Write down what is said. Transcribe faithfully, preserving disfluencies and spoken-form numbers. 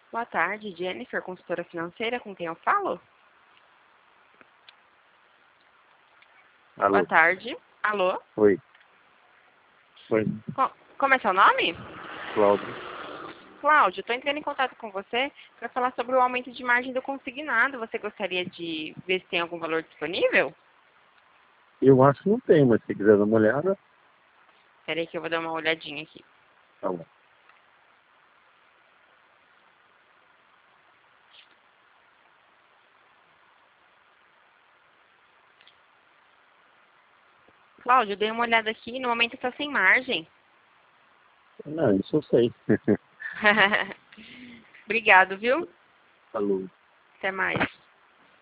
Boa tarde, Jennifer, consultora financeira, com quem eu falo? Alô? Boa tarde. Alô? Oi. Oi, Co- Como é seu nome? Cláudio. Cláudio, estou entrando em contato com você para falar sobre o aumento de margem do consignado. Você gostaria de ver se tem algum valor disponível? Eu acho que não tem, mas se quiser dar uma olhada, Espera aí que eu vou dar uma olhadinha aqui. tá bom. Cláudio, dei uma olhada aqui, no momento está sem margem. Não, isso eu sei. Obrigado, viu? Falou. Até mais.